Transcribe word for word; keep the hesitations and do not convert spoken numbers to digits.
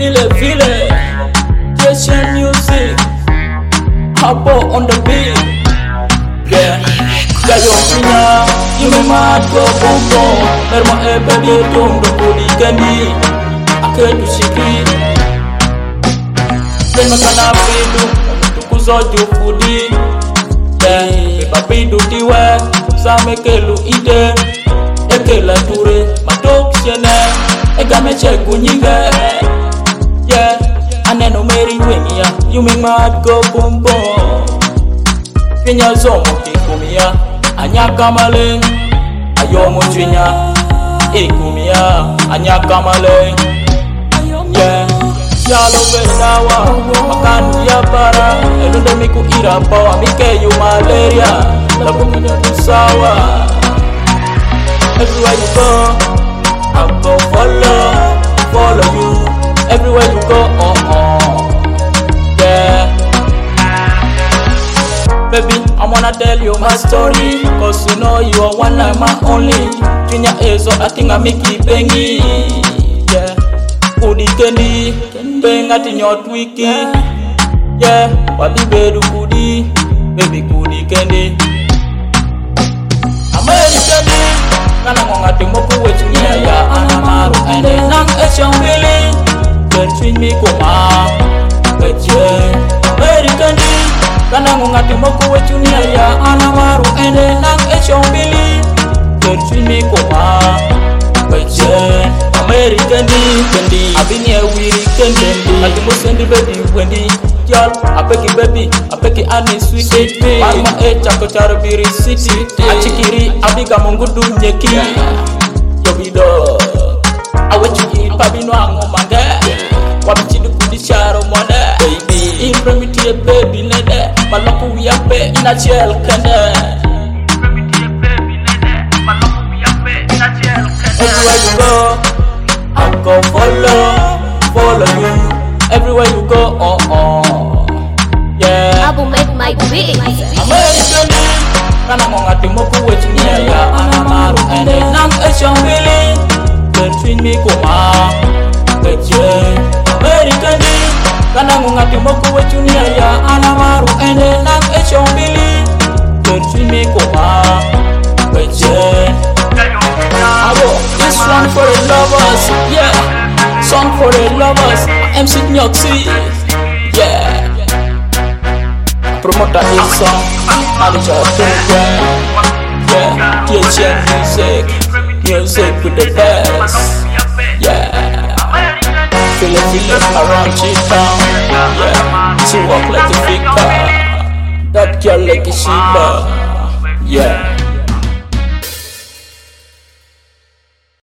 Feel it, feel it. Just music. Hop on the beat. Yeah. Gayo pinya, you me mad go boom boom. Merma e baby tum do body candy. Ake tu shiki. Then makana pidu, tukuzo jufudi. Yeah, papi do tiwa, sa mekelu ide. Ekela ture, matok shene. Ega meche kunyiga. Yeah, aneno meri wenia. You make my heart go boom boom. Kenya zomo kikumia. Anyaka maleng, ayomo chinya. Ikumia, anyaka maleng. Yeah, shalo benawa. Makanu ya para. Elunde miku irapawa. Mike yu malaria. Labu kunya tusawa. Everywhere you go, I go follow, follow you. Everywhere you go, oh oh, yeah. Baby, I wanna tell you my story, cause you know you are one and my only. Junior Ezo, I think I make it bengi, yeah. Kudi kendi, bengati nyot wiki, yeah. Wabi bedu kudi, baby kudi kendi. American kana ngati moku wetu nya ya anamaru ene nang echambili between me koma beje American kana ngati moku wetu nya ya anamaru ene nang echambili between me koma beje American kendi abinya wiri kendi ati musendi baby wendi y'all, I beg you baby, I beg you honey sweet Mama e chako charo biri city Achikiri, abiga mungudu nyeki Yo bido Awe chuki pabino ango mange Wabichidu kudi charo mwande Baby, impremiti ye baby nede Maloku wiyape ina chel kende Everywhere you go, I go follow, follow you Everywhere you go, oh oh, yeah. I will make my beat. American, kana ngati moku wetu nya ya anamaru ene nang echambili between me koma beje American, kana ngati moku wetu nya ya anamaru ene nang echambili between me koma beje. Abo, this one for the lovers, yeah. Song for the lovers, M C Nyoxi, yeah. Promoter his song, manager program, yeah. T H N music, music with the best, yeah. Feel it, feel it around G-Town, yeah. She walk like a fika, that girl like a Shiba, yeah.